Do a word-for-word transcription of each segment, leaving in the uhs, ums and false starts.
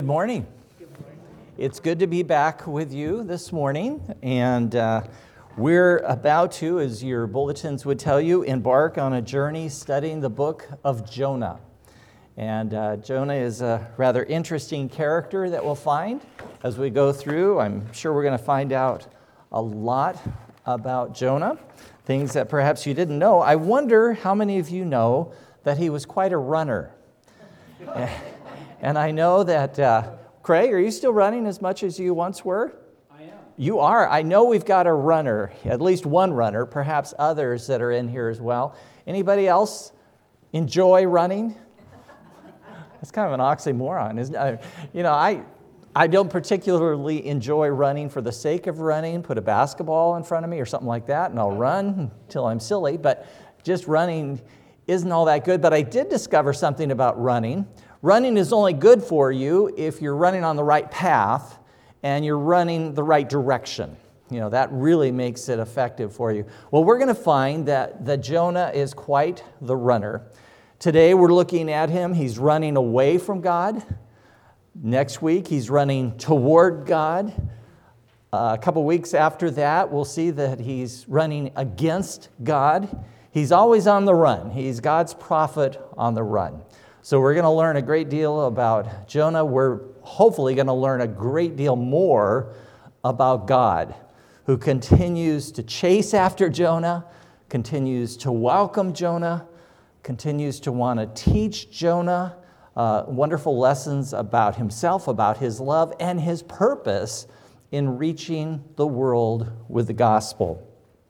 Good morning. It's good to be back with you this morning, and uh, we're about to, as your bulletins would tell you, embark on a journey studying the book of Jonah. And uh, Jonah is a rather interesting character that we'll find as we go through. I'm sure we're going to find out a lot about Jonah, things that perhaps you didn't know. I wonder how many of you know that he was quite a runner. And I know that, uh, Craig, are you still running as much as you once were? I am. You are. I know we've got a runner, at least one runner, perhaps others that are in here as well. Anybody else enjoy running? It's kind of an oxymoron, isn't it? You know, I, I don't particularly enjoy running for the sake of running. Put a basketball in front of me or something like that, and I'll run until I'm silly. But just running isn't all that good. But I did discover something about running. Running is only good for you if you're running on the right path and you're running the right direction. You know, that really makes it effective for you. Well, we're going to find that, that Jonah is quite the runner. Today we're looking at him. He's running away from God. Next week he's running toward God. Uh, a couple weeks after that we'll see that he's running against God. He's always on the run. He's God's prophet on the run. So we're going to learn a great deal about Jonah. We're hopefully going to learn a great deal more about God, who continues to chase after Jonah, continues to welcome Jonah, continues to want to teach Jonah uh, wonderful lessons about himself, about his love, and his purpose in reaching the world with the gospel.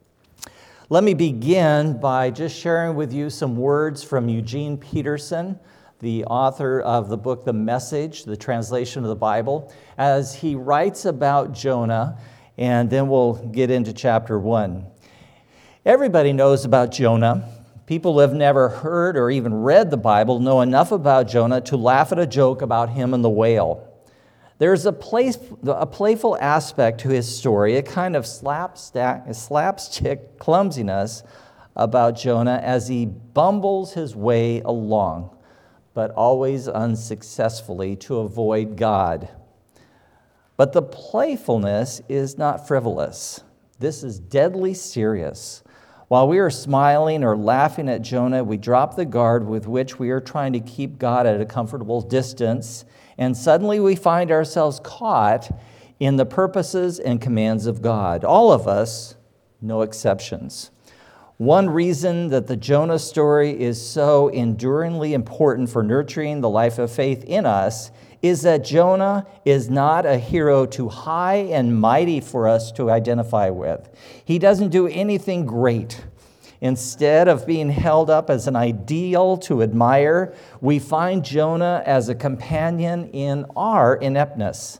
Let me begin by just sharing with you some words from Eugene Peterson, the author of the book, The Message, the translation of the Bible, as he writes about Jonah, and then we'll get into chapter one. Everybody knows about Jonah. People who have never heard or even read the Bible know enough about Jonah to laugh at a joke about him and the whale. There's a, play, a playful aspect to his story, a kind of slapstick, slapstick clumsiness about Jonah as he bumbles his way along, but always unsuccessfully, to avoid God. But the playfulness is not frivolous. This is deadly serious. While we are smiling or laughing at Jonah, we drop the guard with which we are trying to keep God at a comfortable distance, and suddenly we find ourselves caught in the purposes and commands of God. All of us, no exceptions. One reason that the Jonah story is so enduringly important for nurturing the life of faith in us is that Jonah is not a hero too high and mighty for us to identify with. He doesn't do anything great. Instead of being held up as an ideal to admire, we find Jonah as a companion in our ineptness.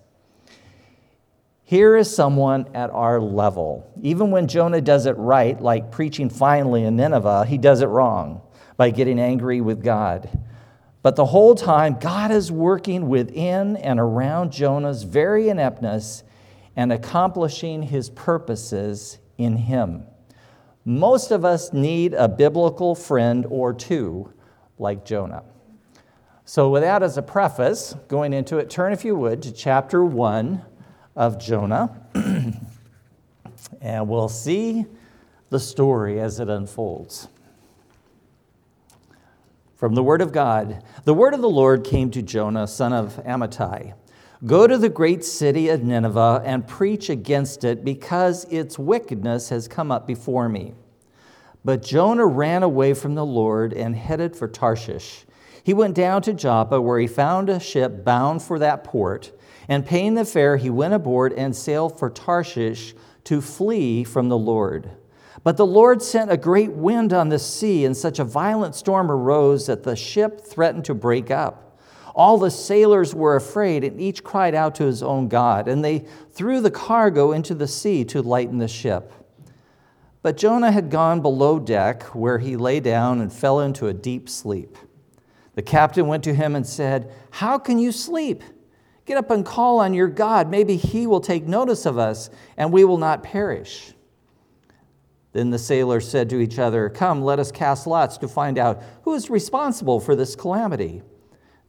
Here is someone at our level. Even when Jonah does it right, like preaching finally in Nineveh, he does it wrong by getting angry with God. But the whole time, God is working within and around Jonah's very ineptness and accomplishing his purposes in him. Most of us need a biblical friend or two like Jonah. So with that as a preface, going into it, turn, if you would, to chapter one of Jonah, and we'll see the story as it unfolds. From the word of God, the word of the Lord came to Jonah, son of Amittai. Go to the great city of Nineveh and preach against it, because its wickedness has come up before me. But Jonah ran away from the Lord and headed for Tarshish. He went down to Joppa, where he found a ship bound for that port, and paying the fare, he went aboard and sailed for Tarshish to flee from the Lord. But the Lord sent a great wind on the sea, and such a violent storm arose that the ship threatened to break up. All the sailors were afraid, and each cried out to his own God, and they threw the cargo into the sea to lighten the ship. But Jonah had gone below deck, where he lay down and fell into a deep sleep. The captain went to him and said, "How can you sleep? Get up and call on your God. Maybe he will take notice of us, and we will not perish." Then the sailors said to each other, "Come, let us cast lots to find out who is responsible for this calamity."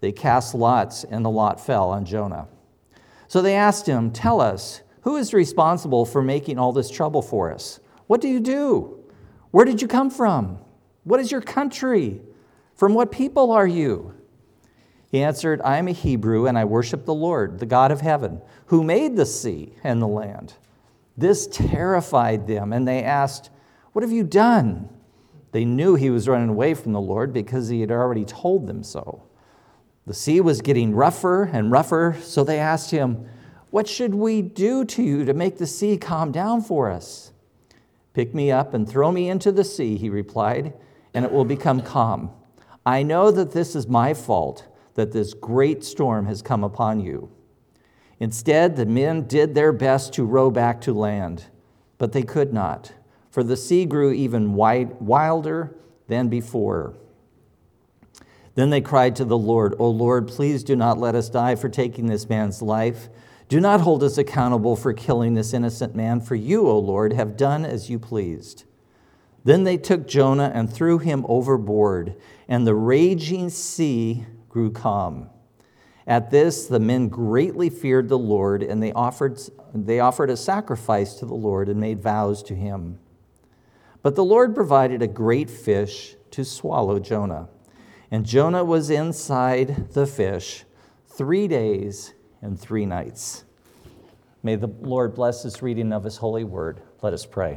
They cast lots, and the lot fell on Jonah. So they asked him, "Tell us, who is responsible for making all this trouble for us? What do you do? Where did you come from? What is your country? From what people are you?" He answered, "I am a Hebrew, and I worship the Lord, the God of heaven, who made the sea and the land." This terrified them, and they asked, "What have you done?" They knew he was running away from the Lord because he had already told them so. The sea was getting rougher and rougher, so they asked him, "What should we do to you to make the sea calm down for us?" "Pick me up and throw me into the sea," he replied, "and it will become calm. I know that this is my fault, that this great storm has come upon you." Instead, the men did their best to row back to land, but they could not, for the sea grew even wide, wilder than before. Then they cried to the Lord, "O Lord, please do not let us die for taking this man's life. Do not hold us accountable for killing this innocent man, for you, O Lord, have done as you pleased." Then they took Jonah and threw him overboard, and the raging sea grew calm. At this, the men greatly feared the Lord, and they offered, they offered a sacrifice to the Lord and made vows to him. But the Lord provided a great fish to swallow Jonah. And Jonah was inside the fish three days and three nights. May the Lord bless this reading of his holy word. Let us pray.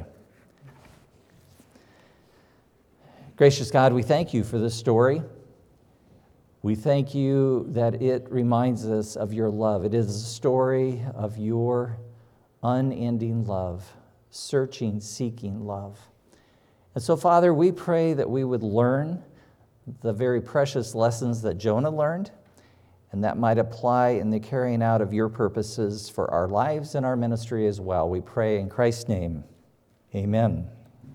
Gracious God, we thank you for this story. We thank you that it reminds us of your love. It is a story of your unending love, searching, seeking love. And so, Father, we pray that we would learn the very precious lessons that Jonah learned, and that might apply in the carrying out of your purposes for our lives and our ministry as well. We pray in Christ's name. Amen.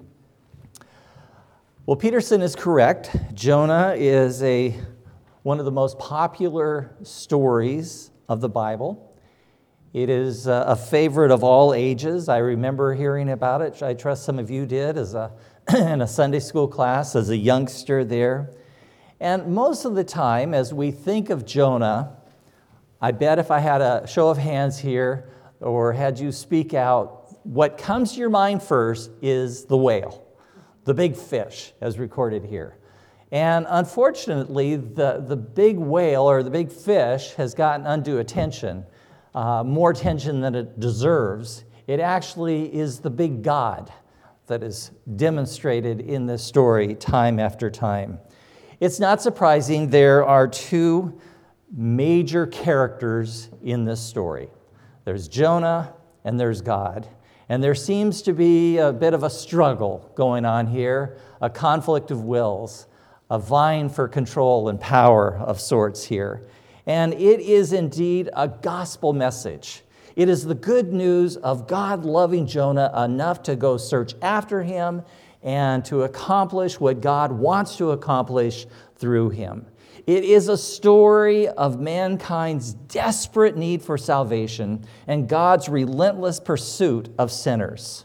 Well, Peterson is correct. Jonah is a one of the most popular stories of the Bible. It is a favorite of all ages. I remember hearing about it. I trust some of you did as a in a Sunday school class as a youngster there. And most of the time, as we think of Jonah, I bet if I had a show of hands here or had you speak out, what comes to your mind first is the whale, the big fish, as recorded here. And unfortunately, the, the big whale or the big fish has gotten undue attention, uh, more attention than it deserves. It actually is the big God that is demonstrated in this story time after time. It's not surprising there are two major characters in this story. There's Jonah and there's God. And there seems to be a bit of a struggle going on here, a conflict of wills, a vying for control and power of sorts here. And it is indeed a gospel message. It is the good news of God loving Jonah enough to go search after him and to accomplish what God wants to accomplish through him. It is a story of mankind's desperate need for salvation and God's relentless pursuit of sinners.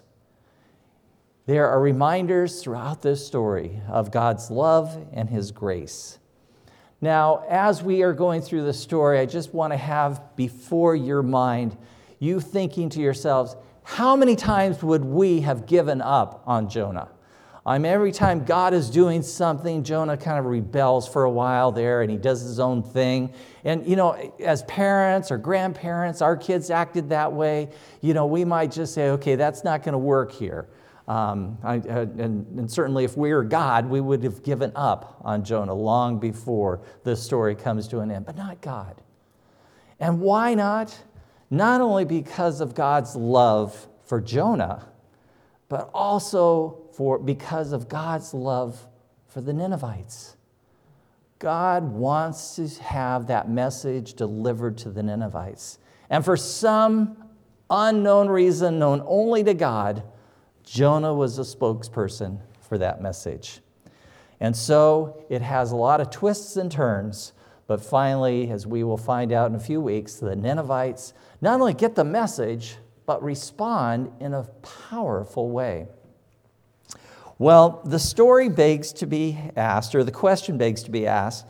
There are reminders throughout this story of God's love and his grace. Now, as we are going through the story, I just want to have before your mind, you thinking to yourselves, how many times would we have given up on Jonah? I mean, every time God is doing something, Jonah kind of rebels for a while there and he does his own thing. And, you know, as parents or grandparents, our kids acted that way. You know, we might just say, okay, that's not going to work here. Um, I, and, and certainly if we were God, we would have given up on Jonah long before this story comes to an end, but not God. And why not? Not only because of God's love for Jonah, but also for because of God's love for the Ninevites. God wants to have that message delivered to the Ninevites. And for some unknown reason known only to God, Jonah was a spokesperson for that message. And so it has a lot of twists and turns, but finally, as we will find out in a few weeks, the Ninevites not only get the message, but respond in a powerful way. Well, the story begs to be asked, or the question begs to be asked,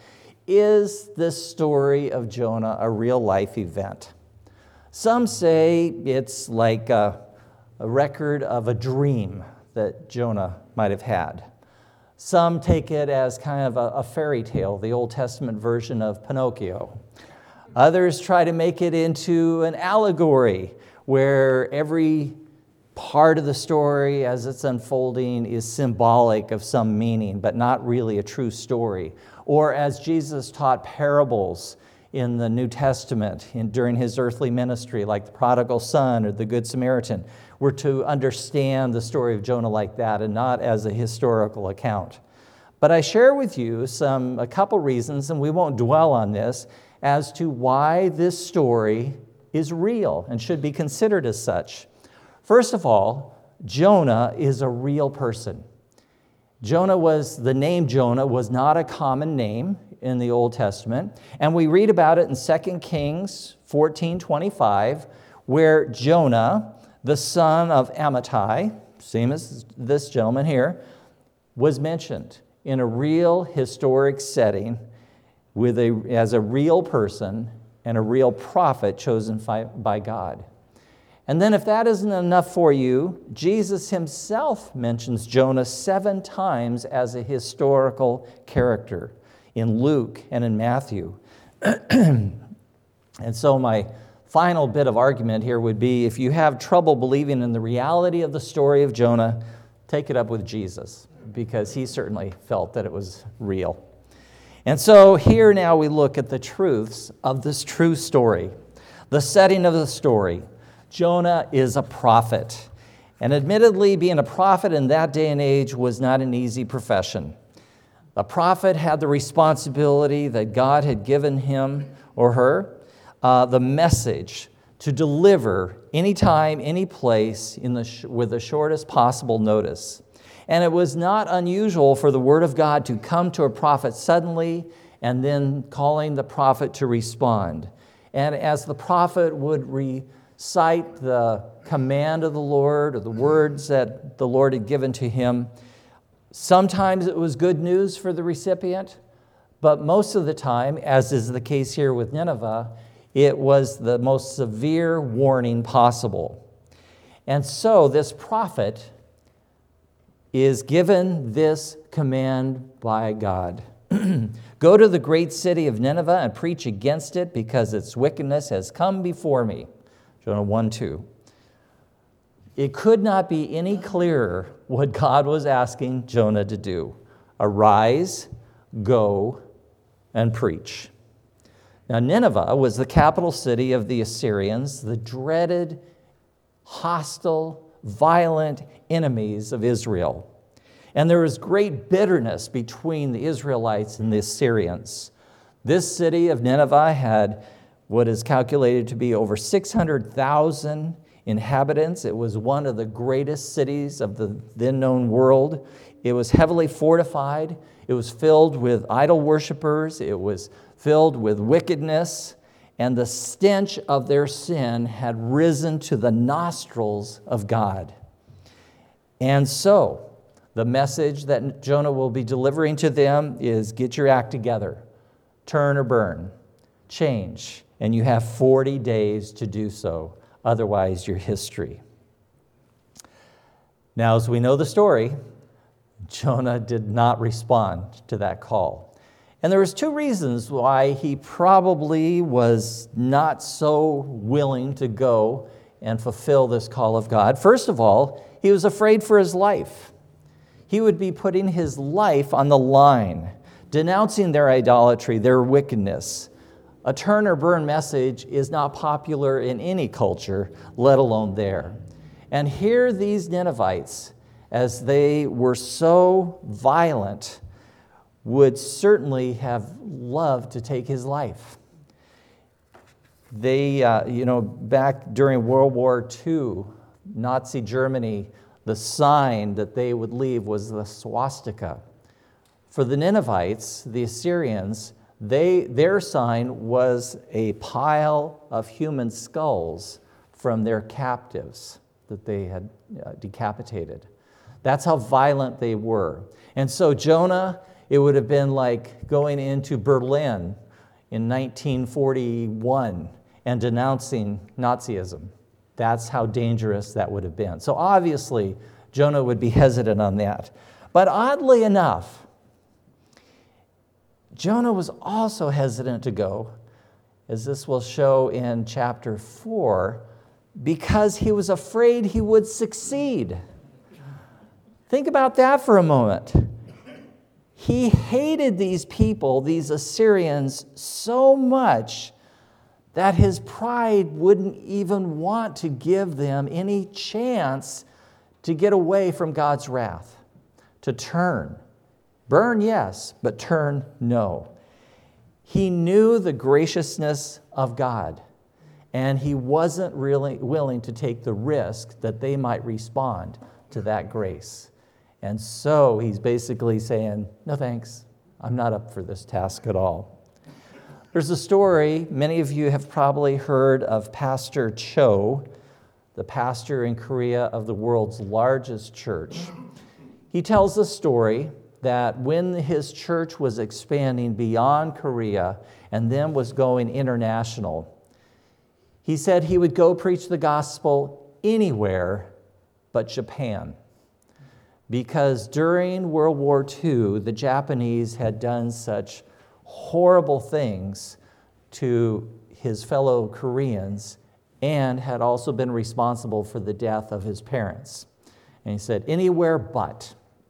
Is this story of Jonah a real-life event? Some say it's like a, a record of a dream that Jonah might have had. Some take it as kind of a, a fairy tale, the Old Testament version of Pinocchio. Others try to make it into an allegory where every part of the story as it's unfolding is symbolic of some meaning, but not really a true story. Or as Jesus taught parables in the New Testament in, during his earthly ministry, like the prodigal son or the Good Samaritan, we're to understand the story of Jonah like that and not as a historical account. But I share with you some a couple reasons, and we won't dwell on this, as to why this story is real and should be considered as such. First of all, Jonah is a real person. Jonah was, the name Jonah was not a common name in the Old Testament, and we read about it in Second Kings fourteen twenty-five, where Jonah, the son of Amittai, same as this gentleman here, was mentioned in a real historic setting with a, as a real person and a real prophet chosen by God. And then if that isn't enough for you, Jesus himself mentions Jonah seven times as a historical character in Luke and in Matthew. And so my final bit of argument here would be, if you have trouble believing in the reality of the story of Jonah, take it up with Jesus, because he certainly felt that it was real. And so here now we look at the truths of this true story. The setting of the story. Jonah is a prophet. And admittedly, being a prophet in that day and age was not an easy profession. A prophet had the responsibility that God had given him or her, uh, the message to deliver anytime, any place in the sh- with the shortest possible notice. And it was not unusual for the word of God to come to a prophet suddenly and then calling the prophet to respond. And as the prophet would recite the command of the Lord or the words that the Lord had given to him, sometimes it was good news for the recipient, but most of the time, as is the case here with Nineveh, it was the most severe warning possible. And so this prophet is given this command by God. Go to the great city of Nineveh and preach against it, because its wickedness has come before me. Jonah one two. It could not be any clearer what God was asking Jonah to do. Arise, go, and preach. Now, Nineveh was the capital city of the Assyrians, the dreaded, hostile, violent enemies of Israel. And there was great bitterness between the Israelites and the Assyrians. This city of Nineveh had what is calculated to be over six hundred thousand inhabitants. It was one of the greatest cities of the then known world. It was heavily fortified. It was filled with idol worshipers. It was filled with wickedness. And the stench of their sin had risen to the nostrils of God. And so, the message that Jonah will be delivering to them is, get your act together. Turn or burn. Change. And you have forty days to do so. Otherwise, you're history. Now, as we know the story, Jonah did not respond to that call. And there was two reasons why he probably was not so willing to go and fulfill this call of God. First of all, he was afraid for his life. He would be putting his life on the line, denouncing their idolatry, their wickedness. A turn or burn message is not popular in any culture, let alone there. And here these Ninevites, as they were so violent, would certainly have loved to take his life. They, uh, you know, back during World War Two, Nazi Germany, the sign that they would leave was the swastika. For the Ninevites, the Assyrians, They, their sign was a pile of human skulls from their captives that they had uh, decapitated. That's how violent they were. And so Jonah It would have been like going into Berlin in nineteen forty-one and denouncing Nazism. That's how dangerous that would have been. So obviously, Jonah would be hesitant on that. But oddly enough, Jonah was also hesitant to go, as this will show in chapter four, because he was afraid he would succeed. Think about that for a moment. He hated these people, these Assyrians, so much that his pride wouldn't even want to give them any chance to get away from God's wrath, to turn. Burn, yes, but turn, no. He knew the graciousness of God, and he wasn't really willing to take the risk that they might respond to that grace. And so he's basically saying, no thanks, I'm not up for this task at all. There's a story, many of you have probably heard of Pastor Cho, the pastor in Korea of the world's largest church. He tells the story that when his church was expanding beyond Korea and then was going international, he said he would go preach the gospel anywhere but Japan. Because during World War Two, the Japanese had done such horrible things to his fellow Koreans and had also been responsible for the death of his parents. And he said, anywhere but.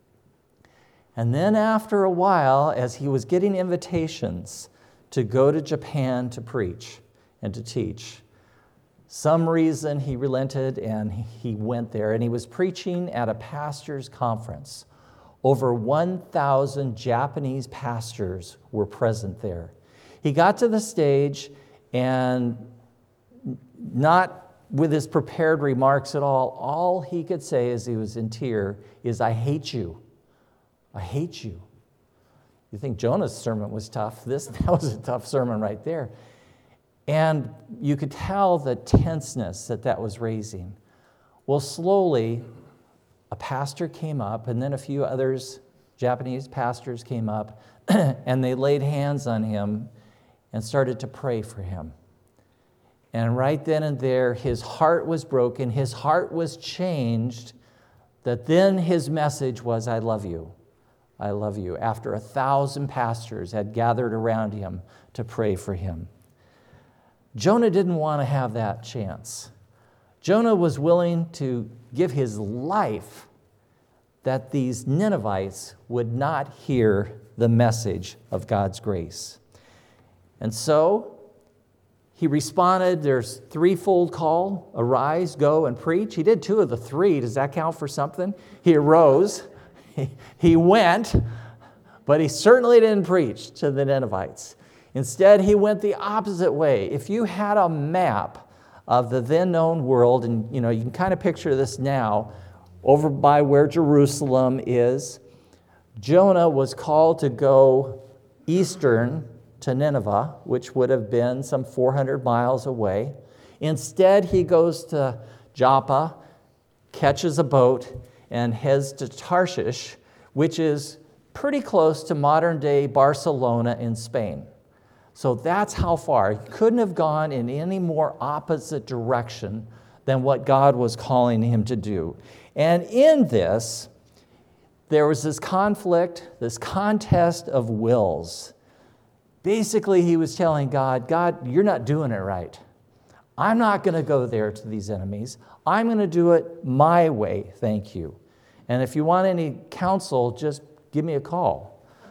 And then after a while, as he was getting invitations to go to Japan to preach and to teach, some reason he relented and he went there, and he was preaching at a pastor's conference. Over one thousand Japanese pastors were present there. He got to the stage, and not with his prepared remarks at all, all he could say as he was in tears is, I hate you. I hate you. You think Jonah's sermon was tough. This, that was a tough sermon right there. And you could tell the tenseness that that was raising. Well, slowly, a pastor came up, and then a few others, Japanese pastors, came up, and they laid hands on him and started to pray for him. And right then and there, his heart was broken, his heart was changed, that then his message was, I love you. I love you, after a thousand pastors had gathered around him to pray for him. Jonah didn't want to have that chance. Jonah was willing to give his life that these Ninevites would not hear the message of God's grace. And so he responded, there's threefold call, arise, go, and preach. He did two of the three. Does that count for something? He arose, he, he went, but he certainly didn't preach to the Ninevites. Instead, he went the opposite way. If you had a map of the then known world, and you know, you can kind of picture this now, over by where Jerusalem is, Jonah was called to go eastern to Nineveh, which would have been some four hundred miles away. Instead, he goes to Joppa, catches a boat, and heads to Tarshish, which is pretty close to modern-day Barcelona in Spain. So that's how far. He couldn't have gone in any more opposite direction than what God was calling him to do. And in this, there was this conflict, this contest of wills. Basically, he was telling God, God, you're not doing it right. I'm not going to go there to these enemies. I'm going to do it my way, thank you. And if you want any counsel, just give me a call.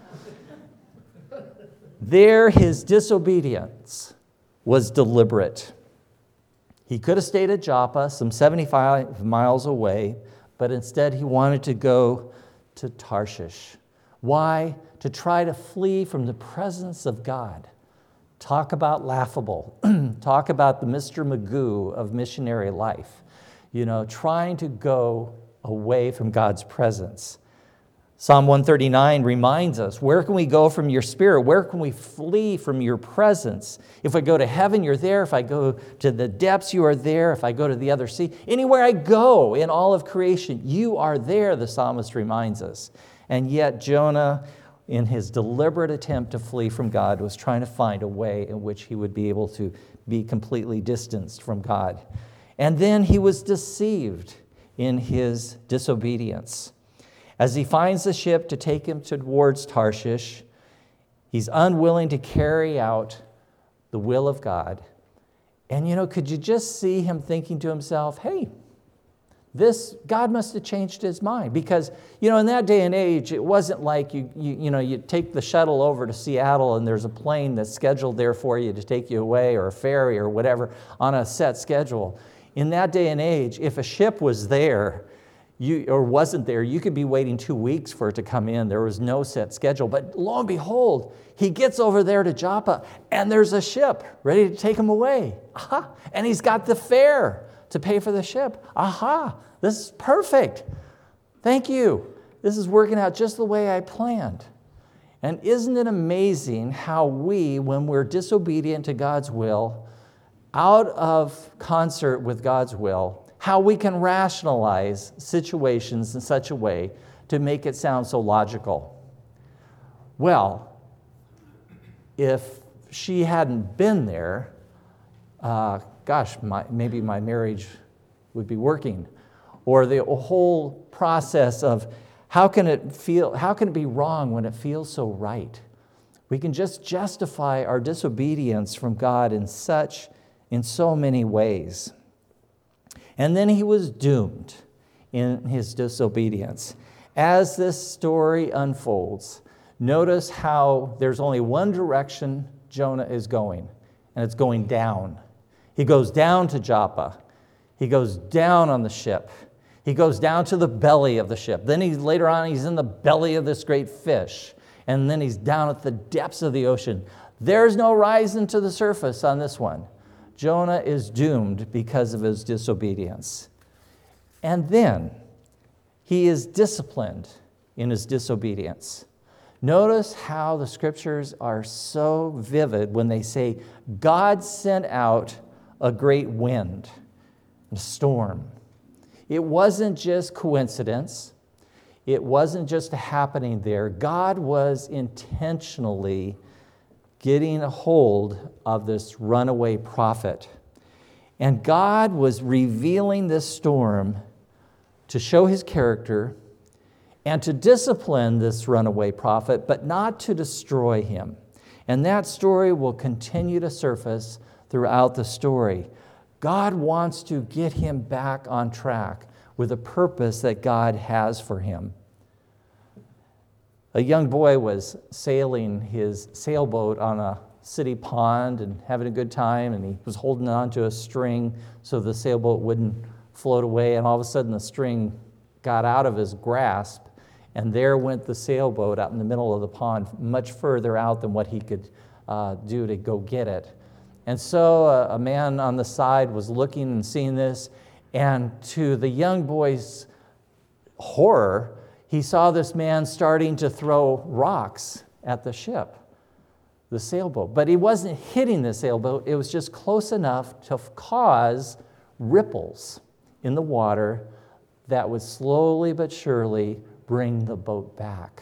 There, his disobedience was deliberate. He could have stayed at Joppa, some seventy-five miles away, but instead he wanted to go to Tarshish. Why? To try to flee from the presence of God. Talk about laughable. Talk about the Mister Magoo of missionary life. You know, trying to go away from God's presence. Psalm one thirty-nine reminds us, where can we go from your spirit? Where can we flee from your presence? If I go to heaven, you're there. If I go to the depths, you are there. If I go to the other sea, anywhere I go in all of creation, you are there, the psalmist reminds us. And yet Jonah in his deliberate attempt to flee from God, was trying to find a way in which he would be able to be completely distanced from God. And then he was deceived in his disobedience. As he finds the ship to take him towards Tarshish, he's unwilling to carry out the will of God. And, you know, could you just see him thinking to himself, hey, this, God must have changed his mind. Because, you know, in that day and age, it wasn't like you, you, you know, you take the shuttle over to Seattle and there's a plane that's scheduled there for you to take you away, or a ferry or whatever on a set schedule. In that day and age, if a ship was there, you, or wasn't there, you could be waiting two weeks for it to come in. There was no set schedule. But lo and behold, he gets over there to Joppa, and there's a ship ready to take him away. Aha! And he's got the fare to pay for the ship. Aha! This is perfect. Thank you. This is working out just the way I planned. And isn't it amazing how we, when we're disobedient to God's will, out of concert with God's will, how we can rationalize situations in such a way to make it sound so logical? Well, if she hadn't been there, uh, gosh, my, maybe my marriage would be working. Or the whole process of how can it feel, how can it be wrong when it feels so right? We can just justify our disobedience from God in such, in so many ways. And then he was doomed in his disobedience. As this story unfolds, notice how there's only one direction Jonah is going, and it's going down. He goes down to Joppa. He goes down on the ship. He goes down to the belly of the ship. Then he, later on, he's in the belly of this great fish. And then he's down at the depths of the ocean. There's no rising to the surface on this one. Jonah is doomed because of his disobedience. And then he is disciplined in his disobedience. Notice how the scriptures are so vivid when they say God sent out a great wind, a storm. It wasn't just coincidence. It wasn't just happening there. God was intentionally getting a hold of this runaway prophet. And God was revealing this storm to show his character and to discipline this runaway prophet, but not to destroy him. And that story will continue to surface throughout the story. God wants to get him back on track with a purpose that God has for him. A young boy was sailing his sailboat on a city pond and having a good time, and he was holding on to a string so the sailboat wouldn't float away, and all of a sudden the string got out of his grasp, and there went the sailboat out in the middle of the pond, much further out than what he could uh, do to go get it. And so uh, a man on the side was looking and seeing this, and to the young boy's horror, he saw this man starting to throw rocks at the ship, the sailboat. But he wasn't hitting the sailboat. It was just close enough to cause ripples in the water that would slowly but surely bring the boat back.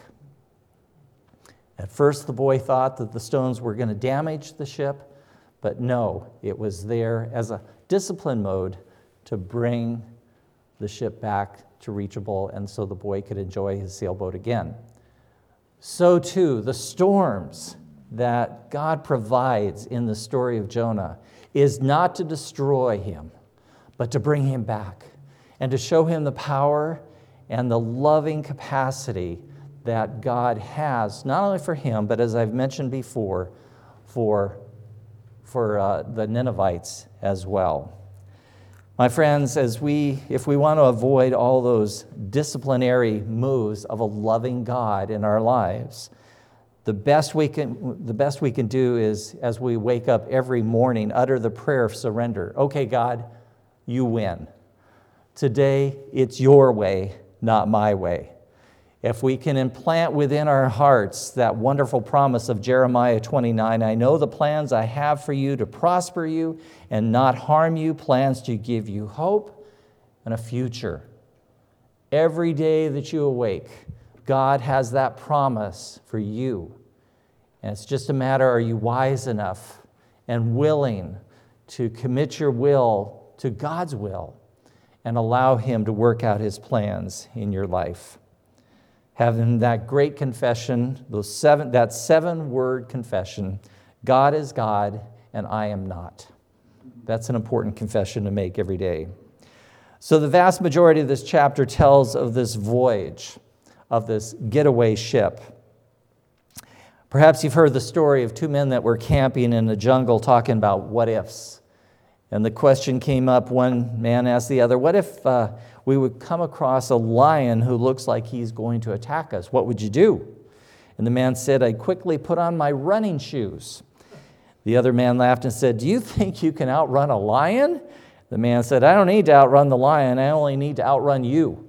At first, the boy thought that the stones were going to damage the ship, but no, it was there as a discipline mode to bring the ship back to reachable, and so the boy could enjoy his sailboat again. So too, the storms that God provides in the story of Jonah is not to destroy him, but to bring him back and to show him the power and the loving capacity that God has, not only for him, but as I've mentioned before, for, for uh, the Ninevites as well. My friends, as we, if we want to avoid all those disciplinary moves of a loving God in our lives, the best we can, the best we can do is, as we wake up every morning, utter the prayer of surrender. Okay, God, you win. Today, it's your way, not my way. If we can implant within our hearts that wonderful promise of Jeremiah twenty-nine, I know the plans I have for you to prosper you and not harm you, plans to give you hope and a future. Every day that you awake, God has that promise for you. And it's just a matter, are you wise enough and willing to commit your will to God's will and allow Him to work out His plans in your life? Having that great confession, those seven, that seven-word confession, God is God and I am not. That's an important confession to make every day. So the vast majority of this chapter tells of this voyage, of this getaway ship. Perhaps you've heard the story of two men that were camping in the jungle talking about what ifs. And the question came up, one man asked the other, what if uh, we would come across a lion who looks like he's going to attack us? What would you do? And the man said, I'd quickly put on my running shoes. The other man laughed and said, do you think you can outrun a lion? The man said, I don't need to outrun the lion, I only need to outrun you.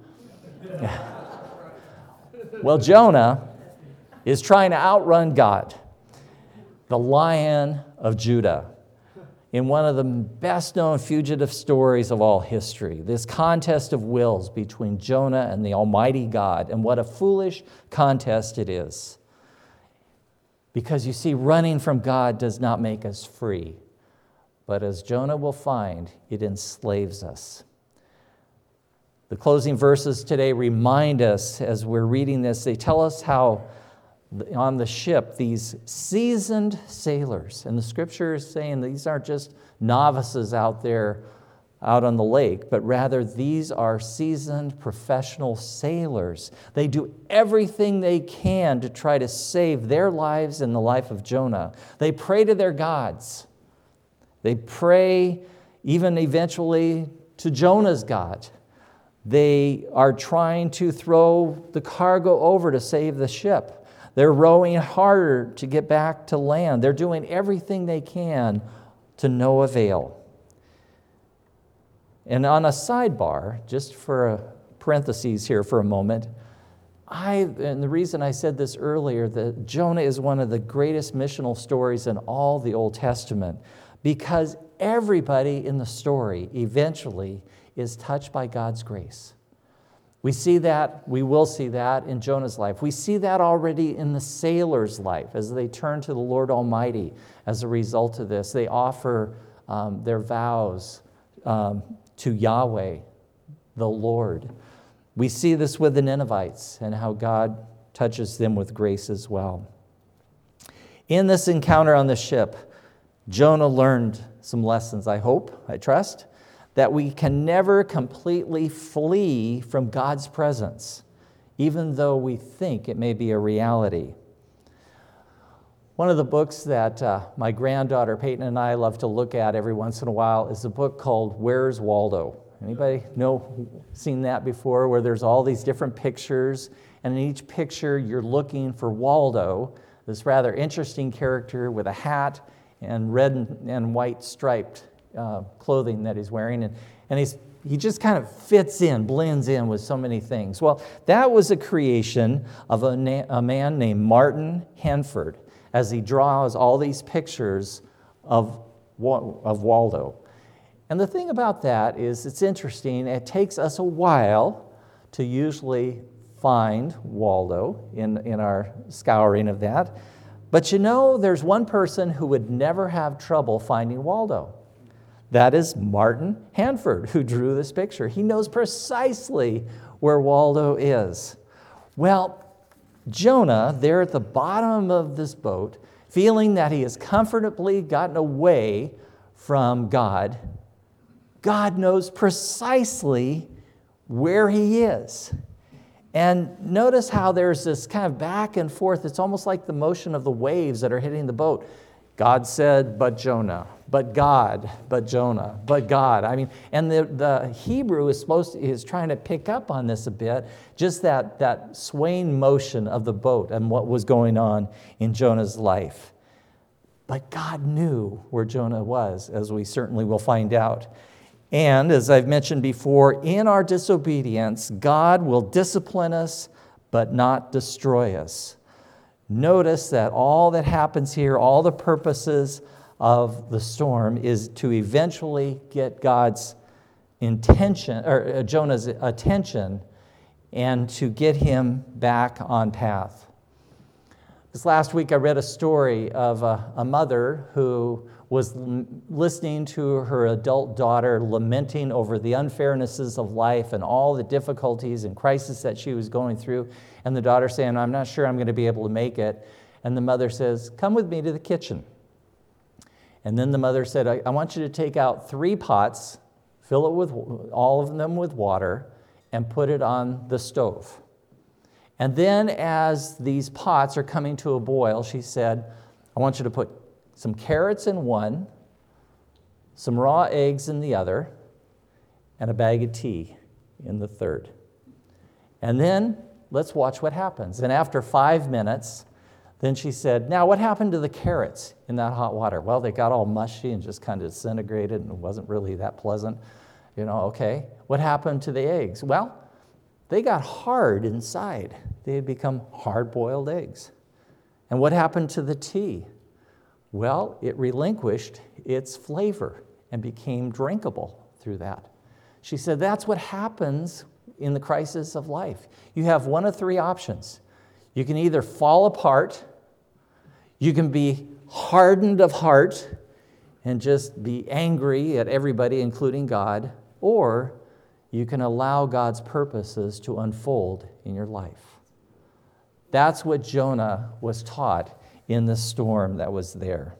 Well, Jonah is trying to outrun God, the Lion of Judah, in one of the best-known fugitive stories of all history, this contest of wills between Jonah and the Almighty God, and what a foolish contest it is. Because you see, running from God does not make us free, but as Jonah will find, it enslaves us. The closing verses today remind us, as we're reading this, they tell us how on the ship, these seasoned sailors, and the scripture is saying these aren't just novices out there out on the lake, but rather these are seasoned professional sailors. They do everything they can to try to save their lives and the life of Jonah. They pray to their gods. They pray even eventually to Jonah's God. They are trying to throw the cargo over to save the ship. They're rowing harder to get back to land. They're doing everything they can to no avail. And on a sidebar, just for a parentheses here for a moment, I, and the reason I said this earlier, that Jonah is one of the greatest missional stories in all the Old Testament, because everybody in the story eventually is touched by God's grace. We see that, we will see that in Jonah's life. We see that already in the sailor's life as they turn to the Lord Almighty as a result of this. They offer um, their vows um, to Yahweh, the Lord. We see this with the Ninevites and how God touches them with grace as well. In this encounter on the ship, Jonah learned some lessons, I hope, I trust, that we can never completely flee from God's presence, even though we think it may be a reality. One of the books that uh, my granddaughter Peyton and I love to look at every once in a while is a book called Where's Waldo? Anybody know, seen that before, where there's all these different pictures, and in each picture you're looking for Waldo, this rather interesting character with a hat and red and white striped uh, clothing that he's wearing, and, and he's he just kind of fits in, blends in with so many things. Well, that was a creation of a, na- a man named Martin Hanford, as he draws all these pictures of, of Waldo. And the thing about that is it's interesting. It takes us a while to usually find Waldo in, in our scouring of that. But you know, there's one person who would never have trouble finding Waldo. That is Martin Hanford, who drew this picture. He knows precisely where Waldo is. Well, Jonah, there at the bottom of this boat, feeling that he has comfortably gotten away from God, God knows precisely where he is. And notice how there's this kind of back and forth. It's almost like the motion of the waves that are hitting the boat. God said, but Jonah, but God, but Jonah, but God. I mean, and the, the Hebrew is supposed to, is trying to pick up on this a bit, just that, that swaying motion of the boat and what was going on in Jonah's life. But God knew where Jonah was, as we certainly will find out. And as I've mentioned before, in our disobedience, God will discipline us, but not destroy us. Notice that all that happens here, all the purposes of the storm, is to eventually get God's intention, or Jonah's attention, and to get him back on path. This last week I read a story of a, a mother who was l- listening to her adult daughter lamenting over the unfairnesses of life and all the difficulties and crises that she was going through. And the daughter saying, I'm not sure I'm going to be able to make it. And the mother says, come with me to the kitchen. And then the mother said, I, I want you to take out three pots, fill it with all of them with water, and put it on the stove. And then as these pots are coming to a boil, she said, I want you to put some carrots in one, some raw eggs in the other, and a bag of tea in the third. And then let's watch what happens. And after five minutes, then she said, now what happened to the carrots in that hot water? Well, they got all mushy and just kind of disintegrated and it wasn't really that pleasant. You know, okay. What happened to the eggs? Well, they got hard inside. They had become hard-boiled eggs. And what happened to the tea? Well, it relinquished its flavor and became drinkable through that. She said that's what happens in the crisis of life. You have one of three options. You can either fall apart, you can be hardened of heart and just be angry at everybody, including God, or you can allow God's purposes to unfold in your life. That's what Jonah was taught in the storm that was there.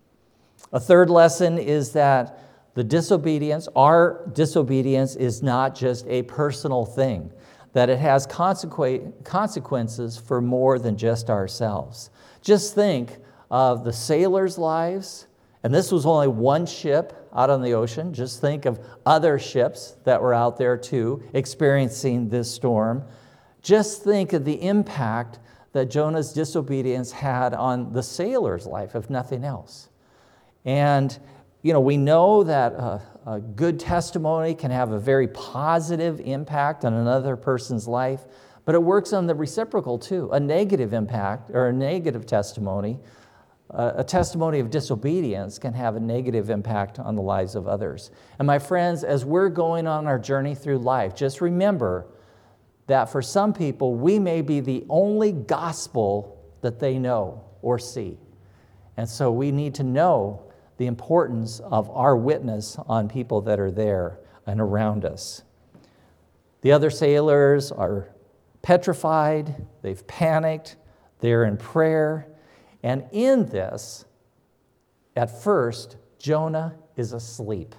A third lesson is that the disobedience, our disobedience, is not just a personal thing, that it has consequ- consequences for more than just ourselves. Just think of the sailors' lives, and this was only one ship out on the ocean. Just think of other ships that were out there too, experiencing this storm. Just think of the impact that Jonah's disobedience had on the sailor's life, if nothing else. And, you know, we know that a, a good testimony can have a very positive impact on another person's life, but it works on the reciprocal too. A negative impact or a negative testimony, uh, a testimony of disobedience can have a negative impact on the lives of others. And my friends, as we're going on our journey through life, just remember that for some people, we may be the only gospel that they know or see. And so we need to know the importance of our witness on people that are there and around us. The other sailors are petrified, they've panicked, they're in prayer, and in this, at first, Jonah is asleep.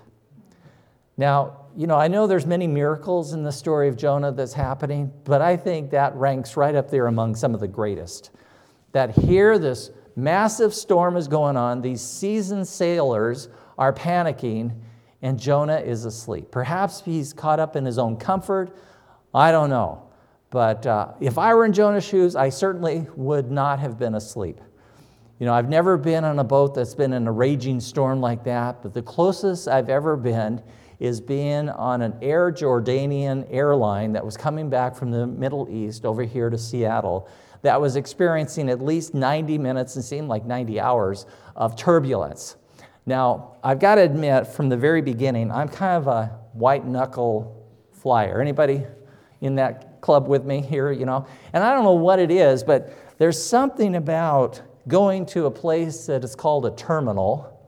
Now, you know, I know there's many miracles in the story of Jonah that's happening, but I think that ranks right up there among some of the greatest. That here this massive storm is going on, these seasoned sailors are panicking, and Jonah is asleep. Perhaps he's caught up in his own comfort, I don't know. But uh, if I were in Jonah's shoes, I certainly would not have been asleep. You know, I've never been on a boat that's been in a raging storm like that, but the closest I've ever been is being on an Air Jordanian airline that was coming back from the Middle East over here to Seattle that was experiencing at least ninety minutes, and seemed like ninety hours, of turbulence. Now, I've got to admit, from the very beginning, I'm kind of a white-knuckle flyer. Anybody in that club with me here, you know? And I don't know what it is, but there's something about going to a place that is called a terminal.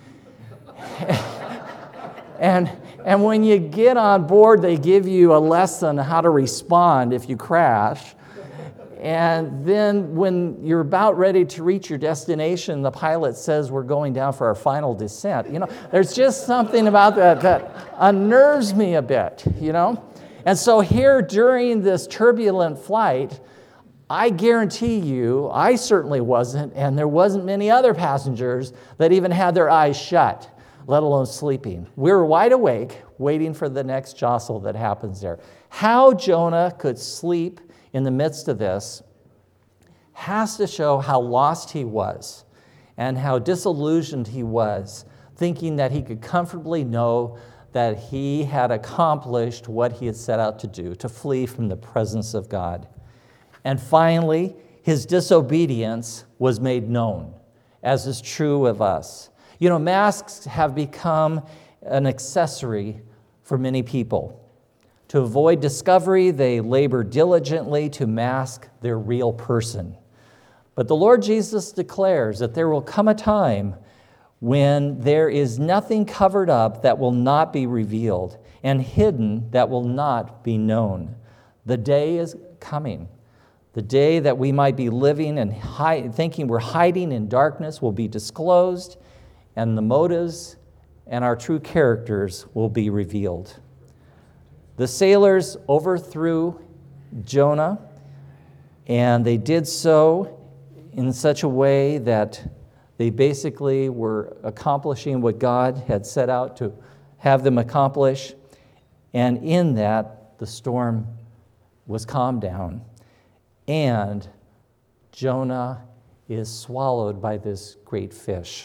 and, and when you get on board, they give you a lesson on how to respond if you crash. And then when you're about ready to reach your destination, the pilot says we're going down for our final descent. You know, there's just something about that that unnerves me a bit, you know? And so here during this turbulent flight, I guarantee you, I certainly wasn't, and there wasn't many other passengers that even had their eyes shut, let alone sleeping. We were wide awake, waiting for the next jostle that happens there. How Jonah could sleep in the midst of this has to show how lost he was and how disillusioned he was, thinking that he could comfortably know that he had accomplished what he had set out to do, to flee from the presence of God. And finally, his disobedience was made known, as is true of us. You know, masks have become an accessory for many people. To avoid discovery, they labor diligently to mask their real person. But the Lord Jesus declares that there will come a time when there is nothing covered up that will not be revealed, and hidden that will not be known. The day is coming. The day that we might be living and hide, thinking we're hiding in darkness will be disclosed, and the motives and our true characters will be revealed. The sailors overthrew Jonah, and they did so in such a way that they basically were accomplishing what God had set out to have them accomplish. And in that, the storm was calmed down. And Jonah is swallowed by this great fish.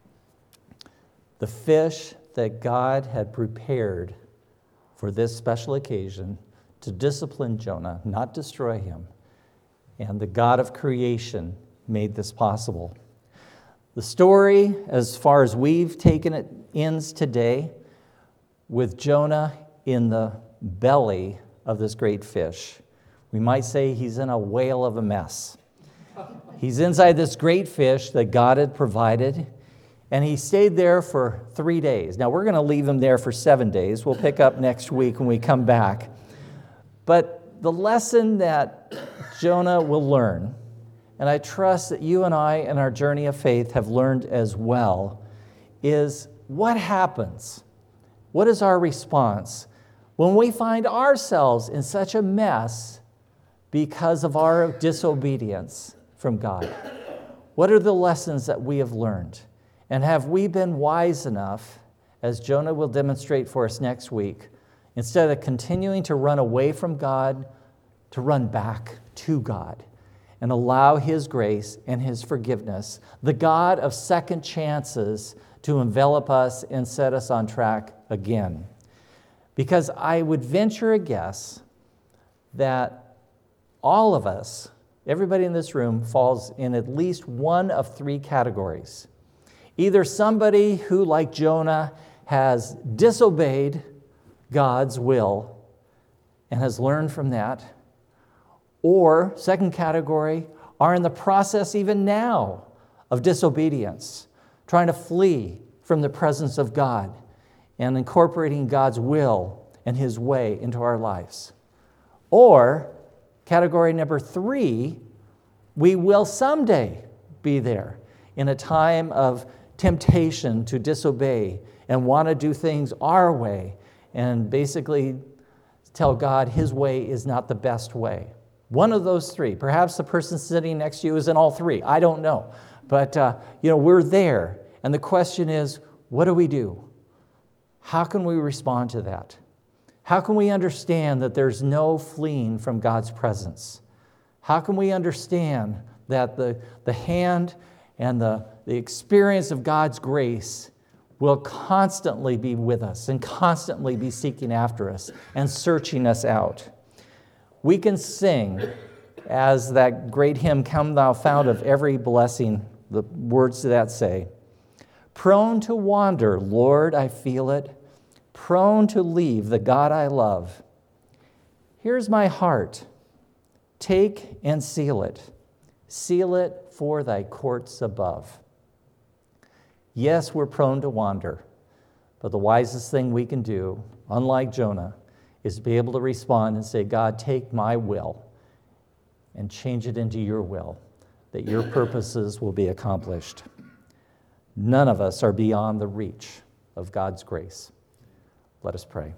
The fish that God had prepared for this special occasion to discipline Jonah, not destroy him. And the God of creation made this possible. The story, as far as we've taken it, ends today with Jonah in the belly of this great fish. We might say he's in a whale of a mess. He's inside this great fish that God had provided, and he stayed there for three days. Now, we're going to leave him there for seven days. We'll pick up next week when we come back. But the lesson that Jonah will learn, and I trust that you and I in our journey of faith have learned as well, is what happens? What is our response when we find ourselves in such a mess because of our disobedience from God? What are the lessons that we have learned? And have we been wise enough, as Jonah will demonstrate for us next week, instead of continuing to run away from God, to run back to God and allow His grace and His forgiveness, the God of second chances, to envelop us and set us on track again? Because I would venture a guess that all of us, everybody in this room, falls in at least one of three categories. Either somebody who, like Jonah, has disobeyed God's will and has learned from that, or, second category, are in the process even now of disobedience, trying to flee from the presence of God and incorporating God's will and His way into our lives. Or, category number three, we will someday be there in a time of temptation to disobey and want to do things our way and basically tell God His way is not the best way. One of those three. Perhaps the person sitting next to you is in all three. I don't know. But, uh, you know, we're there. And the question is, what do we do? How can we respond to that? How can we understand that there's no fleeing from God's presence? How can we understand that the, the hand and the, the experience of God's grace will constantly be with us and constantly be seeking after us and searching us out? We can sing, as that great hymn, Come Thou Fount of Every Blessing, the words to that say, prone to wander, Lord, I feel it, prone to leave the God I love. Here's my heart, take and seal it, seal it for thy courts above. Yes, we're prone to wander, but the wisest thing we can do, unlike Jonah, is to be able to respond and say, God, take my will and change it into your will, that your purposes will be accomplished. None of us are beyond the reach of God's grace. Let us pray.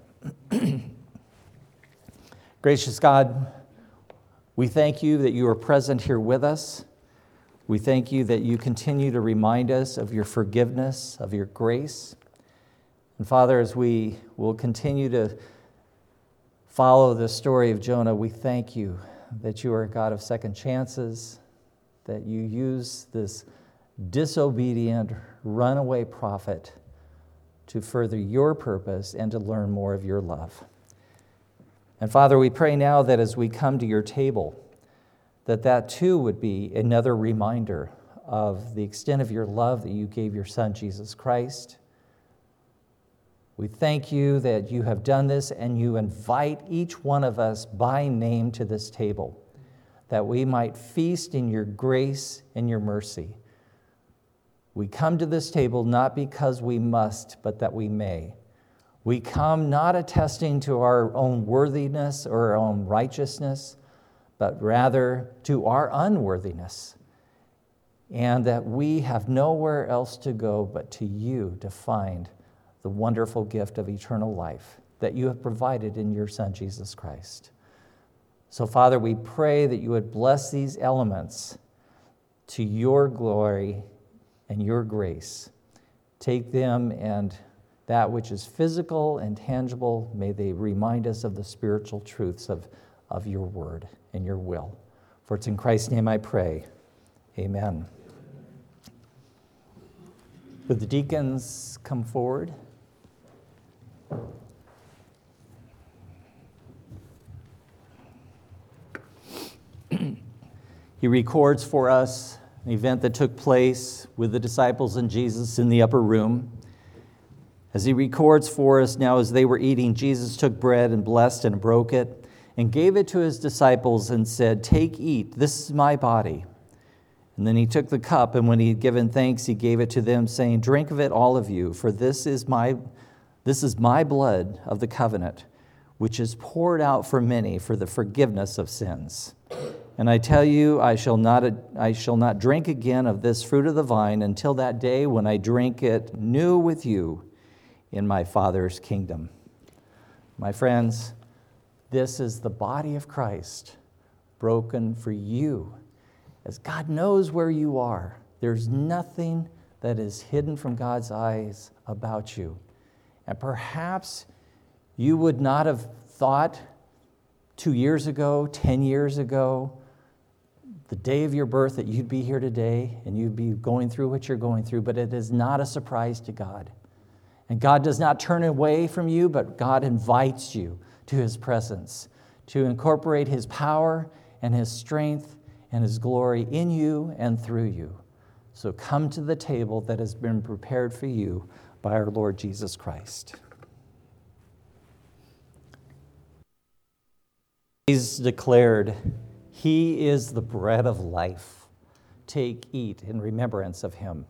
Gracious God, we thank you that you are present here with us. We thank you that you continue to remind us of your forgiveness, of your grace. And Father, as we will continue to follow the story of Jonah, we thank you that you are a God of second chances, that you use this disobedient, runaway prophet to further your purpose and to learn more of your love. And Father, we pray now that as we come to your table, that that too would be another reminder of the extent of your love that you gave your Son, Jesus Christ, We thank you that you have done this and you invite each one of us by name to this table, that we might feast in your grace and your mercy. We come to this table not because we must, but that we may. We come not attesting to our own worthiness or our own righteousness, but rather to our unworthiness, and that we have nowhere else to go but to you to find the wonderful gift of eternal life that you have provided in your Son, Jesus Christ. So, Father, we pray that you would bless these elements to your glory and your grace. Take them, and that which is physical and tangible, may they remind us of the spiritual truths of, of your word and your will. For it's in Christ's name I pray. Amen. Would the deacons come forward? He records for us an event that took place with the disciples and Jesus in the upper room. As he records for us now, as they were eating, Jesus took bread and blessed and broke it and gave it to his disciples and said, "Take, eat, this is my body." And then he took the cup, and when he had given thanks, he gave it to them, saying, "Drink of it, all of you, for this is my This is my blood of the covenant, which is poured out for many for the forgiveness of sins. And I tell you, I shall not, I shall not drink again of this fruit of the vine until that day when I drink it new with you in my Father's kingdom." My friends, this is the body of Christ broken for you. As God knows where you are, there's nothing that is hidden from God's eyes about you. And perhaps you would not have thought two years ago, ten years ago, the day of your birth that you'd be here today and you'd be going through what you're going through, but it is not a surprise to God. And God does not turn away from you, but God invites you to his presence to incorporate his power and his strength and his glory in you and through you. So come to the table that has been prepared for you by our Lord Jesus Christ. Jesus declared, "He is the bread of life. Take, eat in remembrance of him."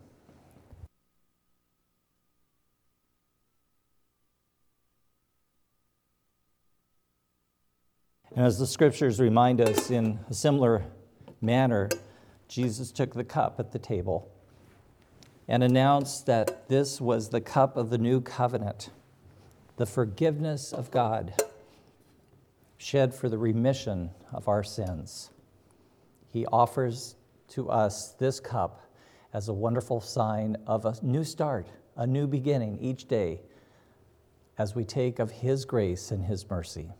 And as the scriptures remind us, in a similar manner, Jesus took the cup at the table and announced that this was the cup of the new covenant, the forgiveness of God, shed for the remission of our sins. He offers to us this cup as a wonderful sign of a new start, a new beginning each day as we take of his grace and his mercy.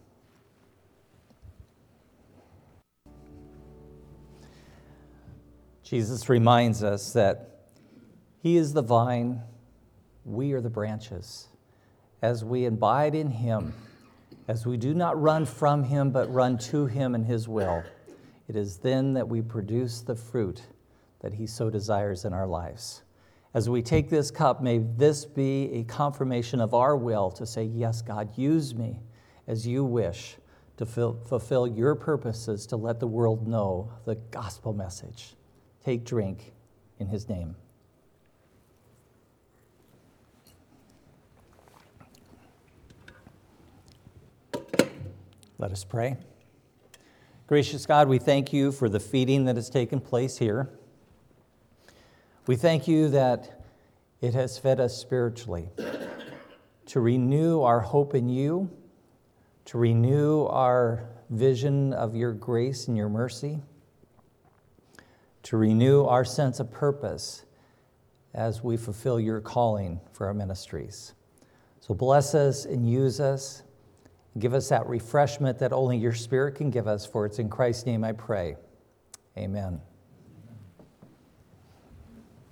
Jesus reminds us that he is the vine, we are the branches. As we abide in him, as we do not run from him, but run to him and his will, it is then that we produce the fruit that he so desires in our lives. As we take this cup, may this be a confirmation of our will to say, "Yes, God, use me as you wish to fulfill your purposes, to let the world know the gospel message." Take, drink in his name. Let us pray. Gracious God, we thank you for the feeding that has taken place here. We thank you that it has fed us spiritually, to renew our hope in you, to renew our vision of your grace and your mercy, to renew our sense of purpose as we fulfill your calling for our ministries. So bless us and use us. Give us that refreshment that only your Spirit can give us, for it's in Christ's name I pray. Amen.